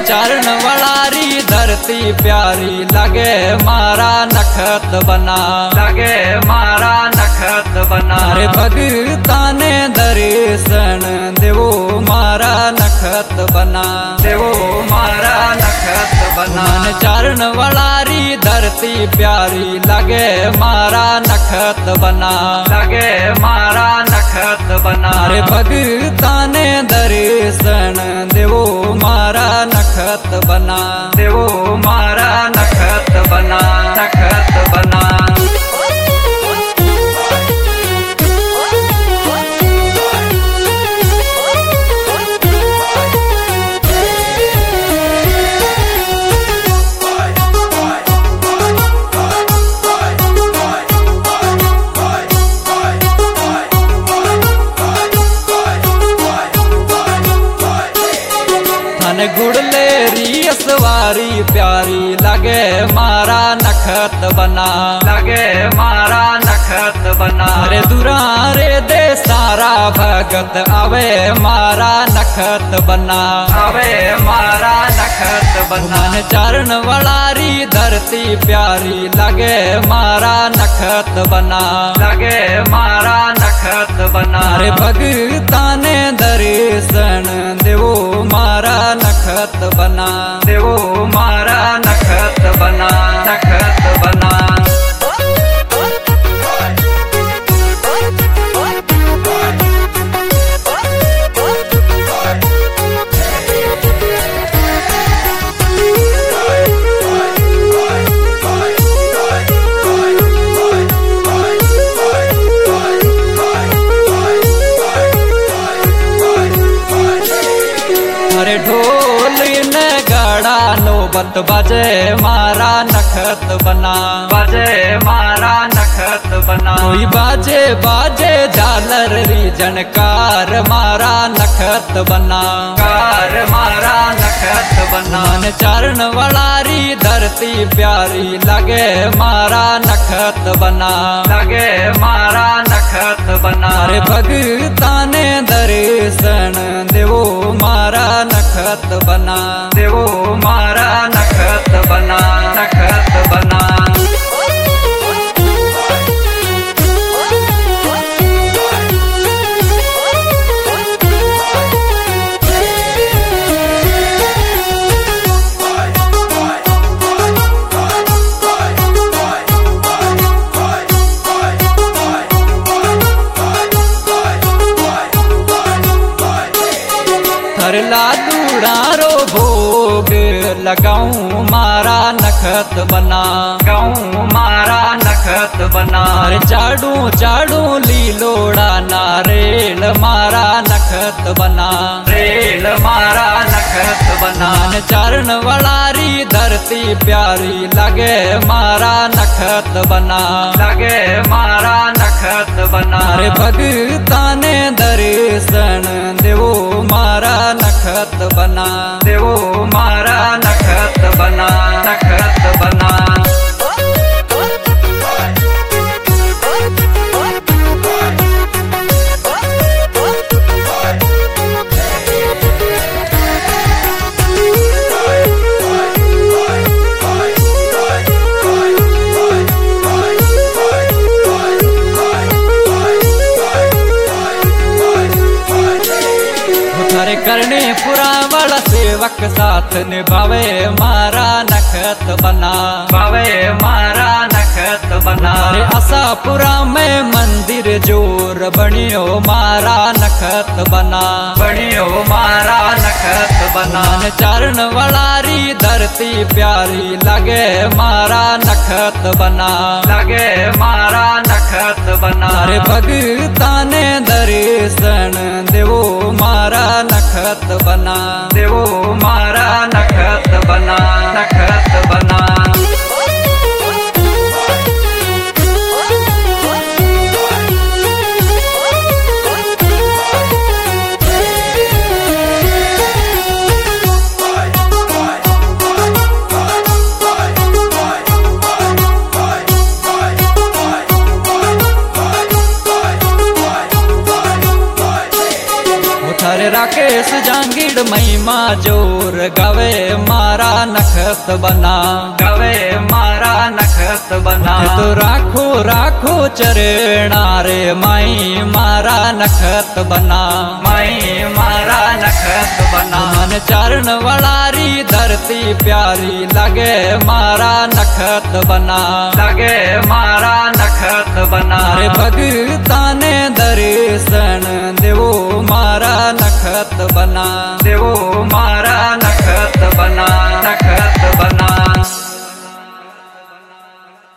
चरण वलारी धरती प्यारी लगे मारा नखत बना, लगे मारा नखत बना। रे भगता ने दर्शन देवो मारा नखत बना, देवो मारा नखत बना। चरण वलारी धरती प्यारी लगे मारा नखत बना, लगे मारा नखत बना। रे भगता ने दर्शन देवो मारा नखत बना, देवो मारा नखत बना, नखत बना। गुड़लेरी सवारी प्यारी लगे मारा नखत बना, लगे मारा नखत बना। रे दुरारे दे सारा भगत आवे मारा नखत बना, आवे मारा नखत बना। चरण वलारी धरती प्यारी लगे मारा नखत बना, लगे मारा नखत बना। रे भगता ने दर्शन देवो मारा नखत बना, देवो मारा नखत बना, नखत बना। अरे ढोल नगाड़ा नौबत बजे मारा नखत बना, बजे मारा नखत बना। कोई बाजे बाजे झालर री जनकार मारा नखत बना, कार मारा नखत बना। चरण वलारी धरती प्यारी लगे मारा नखत बना, लगे मारा नखत बना। रे भगता ने दर्शन देवो मारा नखत बना, देवो मारा नखत बना, नखत बना। लादूड़ा रो भोग लगाऊं मारा नखत बना, गाऊं मारा नखत बना। रे चाड़ू चाड़ू लीलोड़ा नारेल मारा नखत बना, रेल मारा नखत बना। चरण वलारी धरती प्यारी लगे मारा नखत बना, लगे मारा नखत बना। रे भगता ने दर्शन देवो मारा नखत बना, देवो मारा नखत बना, नखत बना। करने पुरा वाला सेवक साथ निभावे मारा नखत बना, भावे मारा नखत बना। रे आशापुरा में मंदिर जोर बनियो मारा नखत बना, बनियो मारा नखत बना। चरण वलारी धरती प्यारी लगे मारा नखत बना, लगे मारा नखत बना। रे भगता ने दर्शन देवो मारा नखत बना, देवो मारा नखत बना, नखत बना। राकेश जांगीड़ महिमा जोर गवे मारा नखत बना, गवे मारा नखत बना। तो राखो राखो चरणा रे माई मारा नखत बना, माई मारा नखत बना। मन चरण वड़ारी धरती प्यारी लगे मारा नखत बना, लगे मारा नखत बना। रे भगता ने दर्शन देवो मारा नखत बना, देवो मारा नखत